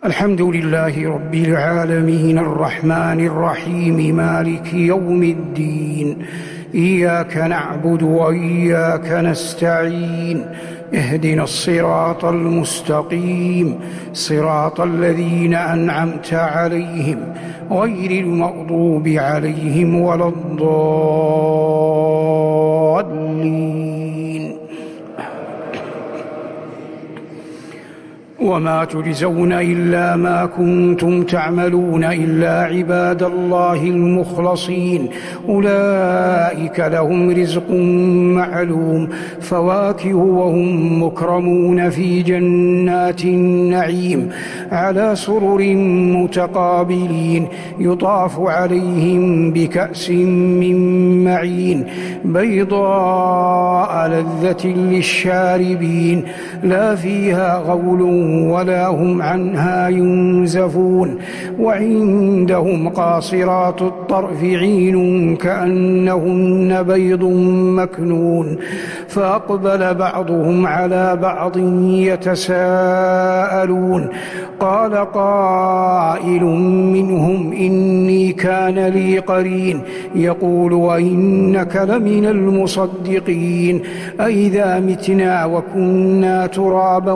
الحمد لله رب العالمين الرحمن الرحيم مالك يوم الدين. إياك نعبد وإياك نستعين. اهدنا الصراط المستقيم، صراط الذين أنعمت عليهم غير المغضوب عليهم ولا الضالين. وما تجزون إلا ما كنتم تعملون إلا عباد الله المخلصين أولئك لهم رزق معلوم، فواكه وهم مكرمون في جنات النعيم على سرر متقابلين، يطاف عليهم بكأس من معين بيضاء لذة للشاربين لا فيها غول ولا هم عنها ينزفون. وعندهم قاصرات الطرف عين كأنهن بيض مكنون. فأقبل بعضهم على بعض يتساءلون، قال قائل منهم إني كان لي قرين يقول وإنك لمن المصدقين أئذا متنا وكنا ترابا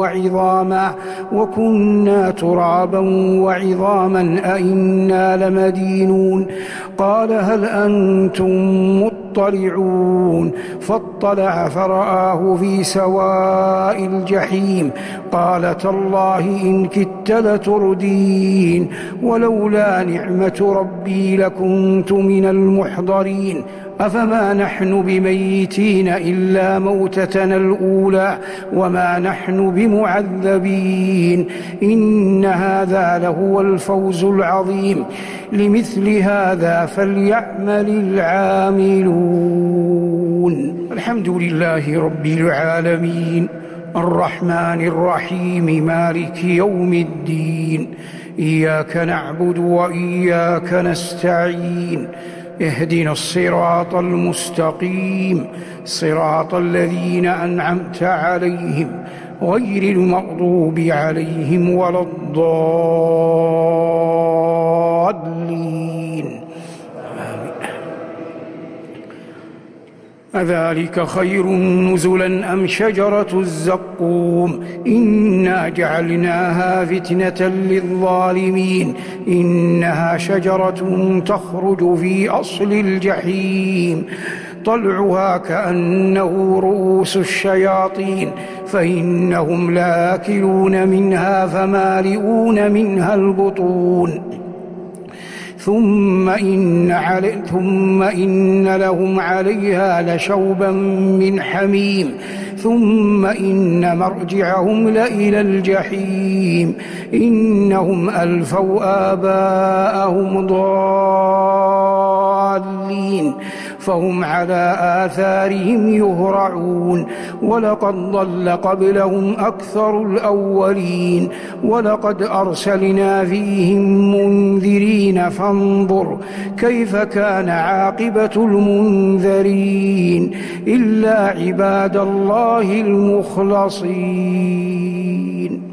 وعظاما أئنا لمدينون. قال هل أنتم مطلعون؟ فاطلع فرآه في سواء الجحيم قال تالله إن كدت لتردين ولولا نعمة ربي لكنت من المحضرين. أفما نحن بميتين إلا موتتنا الأولى وما نحن بمعذبين إن هذا لهو الفوز العظيم. لمثل هذا فليعمل العاملون. الحمد لله رب العالمين الرحمن الرحيم مالك يوم الدين. إياك نعبد وإياك نستعين. اهدنا الصراط المستقيم، صراط الذين أنعمت عليهم غير المغضوب عليهم ولا الضالين. أذلك خير نزلا أم شجرة الزقوم إنا جعلناها فتنة للظالمين إنها شجرة تخرج في أصل الجحيم طلعها كأنه رؤوس الشياطين فإنهم لآكلون منها فمالئون منها البطون ثم إن لهم عليها لشوبا من حميم ثم إن مرجعهم لإلى الجحيم إنهم ألفوا آباءهم ضالين فهم على آثارهم يهرعون ولقد ضل قبلهم أكثر الأولين ولقد أرسلنا فيهم منذرين فانظر كيف كان عاقبة المنذرين إلا عباد الله المخلصين.